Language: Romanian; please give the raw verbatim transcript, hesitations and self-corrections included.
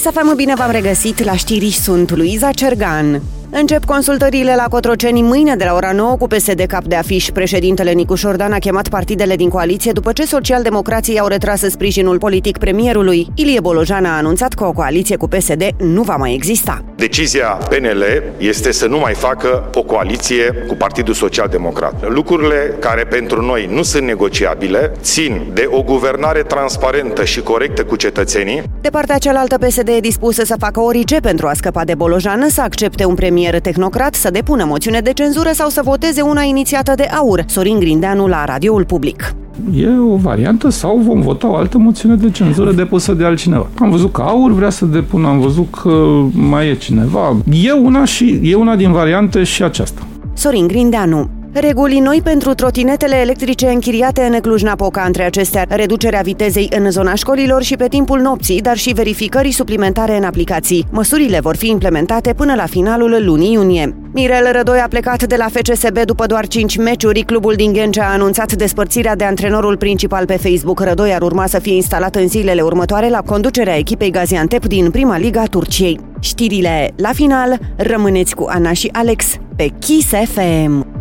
Kiss F M, bine v-am regăsit la știri, sunt Luiza Cergan. Încep consultările la Cotroceni mâine de la ora nouă cu P S D cap de afiș. Președintele Nicu Șordan a chemat partidele din coaliție după ce socialdemocrații au retras sprijinul politic premierului. Ilie Bolojan a anunțat că o coaliție cu P S D nu va mai exista. Decizia P N L este să nu mai facă o coaliție cu Partidul Social Democrat. Lucrurile care pentru noi nu sunt negociabile țin de o guvernare transparentă și corectă cu cetățenii. De partea cealaltă, P S D e dispusă să facă orice pentru a scăpa de Bolojan, să accepte un premier tehnocrat, să depună moțiune de cenzură sau să voteze una inițiată de AUR. Sorin Grindeanu la Radioul Public. E o variantă sau vom vota o altă moțiune de cenzură depusă de altcineva. Am văzut că AUR vrea să depună, am văzut că mai e cineva. E una și e una din variante și aceasta. Sorin Grindeanu. Reguli noi pentru trotinetele electrice închiriate în Cluj-Napoca, între acestea reducerea vitezei în zona școlilor și pe timpul nopții, dar și verificări suplimentare în aplicații. Măsurile vor fi implementate până la finalul lunii iunie. Mirel Rădoi a plecat de la F C S B după doar cinci meciuri. Clubul din Ghencea a anunțat despărțirea de antrenorul principal pe Facebook. Rădoi ar urma să fie instalat în zilele următoare la conducerea echipei Gaziantep din Prima Liga Turciei. Știrile la final, rămâneți cu Ana și Alex pe Kiss F M.